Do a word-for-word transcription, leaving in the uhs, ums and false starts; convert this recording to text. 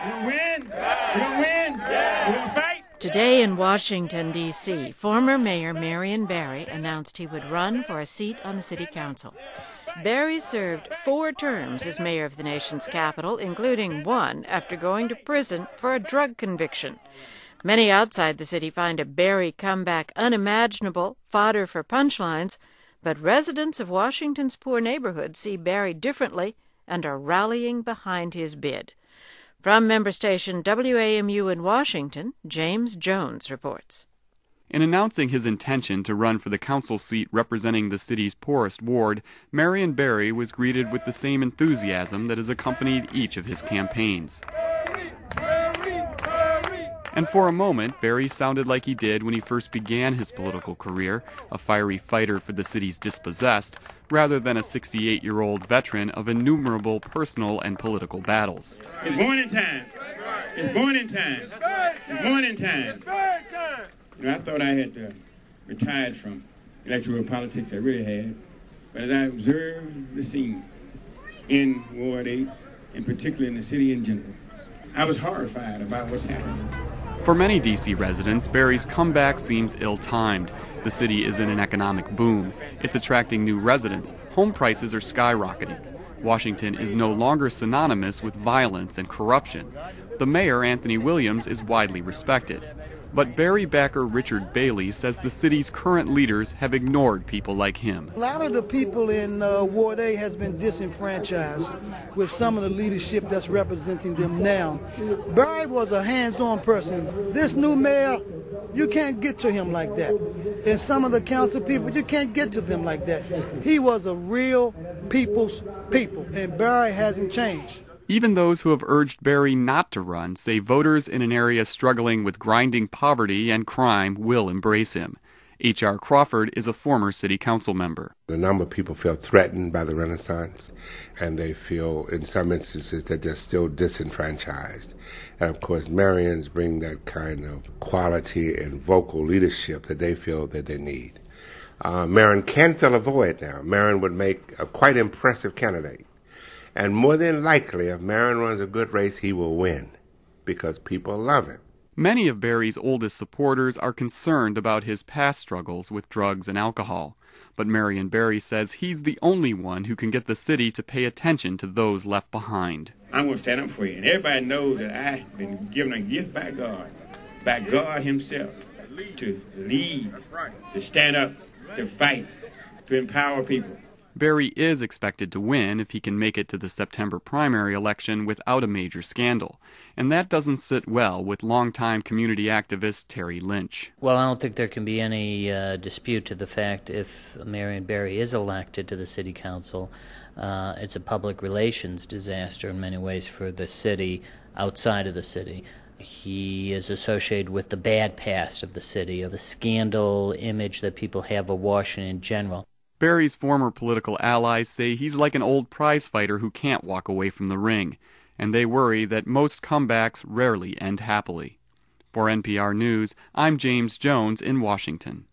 We're going to win. We're going to win. We're going to fight. Today in Washington, D C, former Mayor Marion Barry announced he would run for a seat on the city council. Barry served four terms as mayor of the nation's capital, including one after going to prison for a drug conviction. Many outside the city find a Barry comeback unimaginable, fodder for punchlines, but residents of Washington's poor neighborhoods see Barry differently and are rallying behind his bid. From member station W A M U in Washington, James Jones reports. In announcing his intention to run for the council seat representing the city's poorest ward, Marion Barry was greeted with the same enthusiasm that has accompanied each of his campaigns. And for a moment, Barry sounded like he did when he first began his political career, a fiery fighter for the city's dispossessed, rather than a sixty-eight-year-old veteran of innumerable personal and political battles. It's morning time. It's morning time. It's morning time. You know, I thought I had uh, retired from electoral politics. I really had. But as I observed the scene in Ward eight, and particularly in the city in general, I was horrified about what's happening. For many D C residents, Barry's comeback seems ill-timed. The city is in an economic boom. It's attracting new residents. Home prices are skyrocketing. Washington is no longer synonymous with violence and corruption. The mayor, Anthony Williams, is widely respected. But Barry backer Richard Bailey says the city's current leaders have ignored people like him. A lot of the people in uh, Ward A has been disenfranchised with some of the leadership that's representing them now. Barry was a hands-on person. This new mayor, you can't get to him like that. And some of the council people, you can't get to them like that. He was a real people's people, and Barry hasn't changed. Even those who have urged Barry not to run say voters in an area struggling with grinding poverty and crime will embrace him. H R Crawford is a former city council member. A number of people feel threatened by the Renaissance, and they feel in some instances that they're still disenfranchised. And of course, Marions bring that kind of quality and vocal leadership that they feel that they need. Uh, Marion can fill a void now. Marion would make a quite impressive candidate. And more than likely, if Marion runs a good race, he will win because people love him. Many of Barry's oldest supporters are concerned about his past struggles with drugs and alcohol. But Marion Barry says he's the only one who can get the city to pay attention to those left behind. I'm going to stand up for you. And everybody knows that I've been given a gift by God, by God himself, to lead, to stand up, to fight, to empower people. Barry is expected to win if he can make it to the September primary election without a major scandal. And that doesn't sit well with longtime community activist Terry Lynch. Well, I don't think there can be any uh, dispute to the fact if Marion Barry is elected to the city council, uh, it's a public relations disaster in many ways for the city outside of the city. He is associated with the bad past of the city, of the scandal image that people have of Washington in general. Barry's former political allies say he's like an old prize fighter who can't walk away from the ring, and they worry that most comebacks rarely end happily. For N P R News, I'm James Jones in Washington.